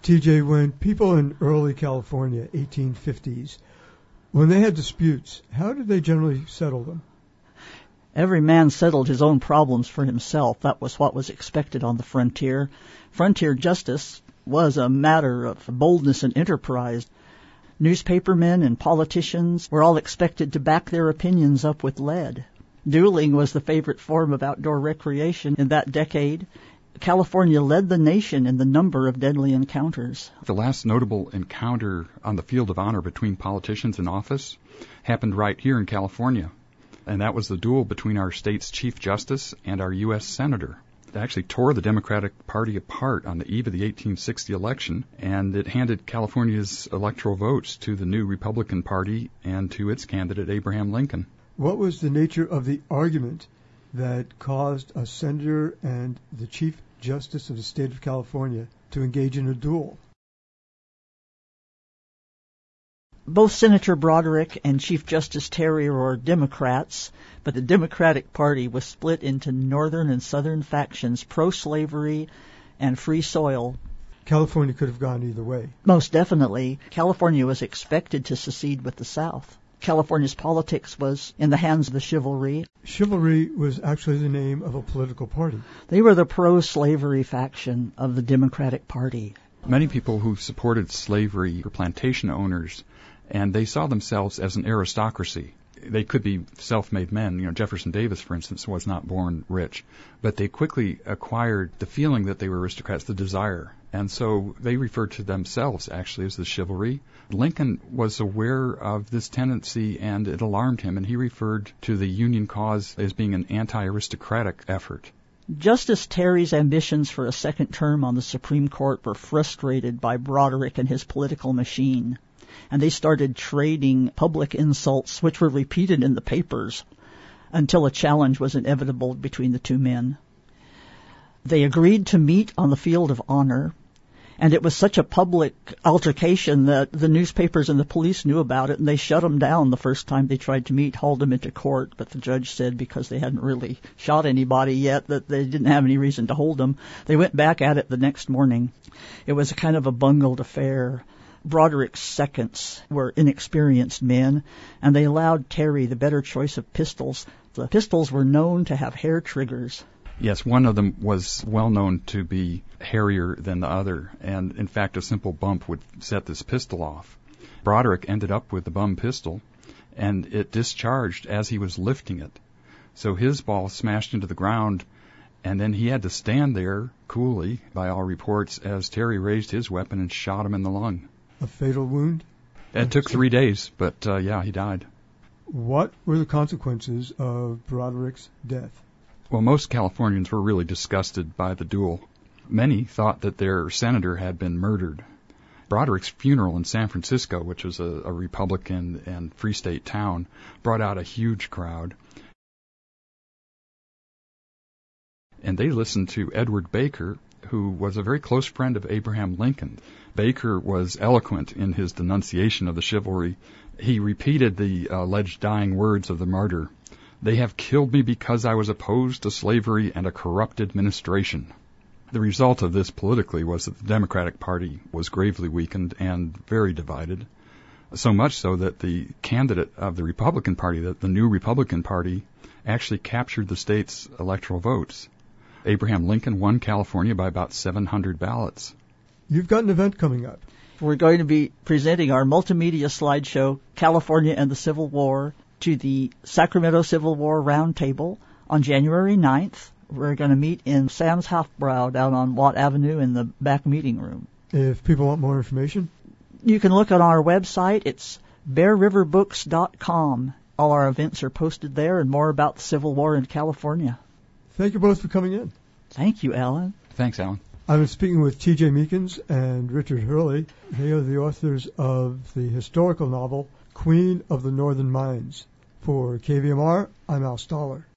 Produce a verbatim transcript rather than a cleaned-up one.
T J, when people in early California, eighteen fifties, when they had disputes, how did they generally settle them? Every man settled his own problems for himself. That was what was expected on the frontier. Frontier justice was a matter of boldness and enterprise. Newspapermen and politicians were all expected to back their opinions up with lead. Dueling was the favorite form of outdoor recreation in that decade. California led the nation in the number of deadly encounters. The last notable encounter on the field of honor between politicians in office happened right here in California, and that was the duel between our state's Chief Justice and our U S Senator. It actually tore the Democratic Party apart on the eve of the eighteen sixty election, and it handed California's electoral votes to the new Republican Party and to its candidate, Abraham Lincoln. What was the nature of the argument that caused a senator and the Chief Justice of the state of California to engage in a duel? Both Senator Broderick and Chief Justice Terry were Democrats, but the Democratic Party was split into northern and southern factions, pro-slavery and free soil. California could have gone either way. Most definitely. California was expected to secede with the South. California's politics was in the hands of the chivalry. Chivalry was actually the name of a political party. They were the pro-slavery faction of the Democratic Party. Many people who supported slavery were plantation owners, and they saw themselves as an aristocracy. They could be self-made men. You know, Jefferson Davis, for instance, was not born rich, but they quickly acquired the feeling that they were aristocrats, the desire. And so they referred to themselves actually as the chivalry. Lincoln was aware of this tendency, and it alarmed him, and he referred to the Union cause as being an anti-aristocratic effort. Justice Terry's ambitions for a second term on the Supreme Court were frustrated by Broderick and his political machine, and they started trading public insults which were repeated in the papers until a challenge was inevitable between the two men. They agreed to meet on the field of honor, and it was such a public altercation that the newspapers and the police knew about it, and they shut them down the first time they tried to meet, hauled them into court. But the judge said because they hadn't really shot anybody yet that they didn't have any reason to hold them. They went back at it the next morning. It was a kind of a bungled affair. Broderick's seconds were inexperienced men, and they allowed Terry the better choice of pistols. The pistols were known to have hair triggers. Yes, one of them was well known to be hairier than the other, and in fact a simple bump would set this pistol off. Broderick ended up with the bum pistol, and it discharged as he was lifting it. So his ball smashed into the ground, and then he had to stand there coolly, by all reports, as Terry raised his weapon and shot him in the lung. A fatal wound? It took three days, but uh, yeah, he died. What were the consequences of Broderick's death? Well, most Californians were really disgusted by the duel. Many thought that their senator had been murdered. Broderick's funeral in San Francisco, which was a, a Republican and Free State town, brought out a huge crowd. And they listened to Edward Baker, who was a very close friend of Abraham Lincoln. Baker was eloquent in his denunciation of the chivalry. He repeated the alleged dying words of the martyr. "They have killed me because I was opposed to slavery and a corrupt administration." The result of this politically was that the Democratic Party was gravely weakened and very divided, so much so that the candidate of the Republican Party, the, the new Republican Party, actually captured the state's electoral votes. Abraham Lincoln won California by about seven hundred ballots. You've got an event coming up. We're going to be presenting our multimedia slideshow, California and the Civil War, to the Sacramento Civil War Roundtable on January ninth. We're going to meet in Sam's Hofbrau down on Watt Avenue in the back meeting room. If people want more information? You can look on our website. It's bear river books dot com. All our events are posted there and more about the Civil War in California. Thank you both for coming in. Thank you, Alan. Thanks, Alan. I'm speaking with T J Meekins and Richard Hurley. They are the authors of the historical novel Queen of the Northern Mines. For K V M R, I'm Al Stoller.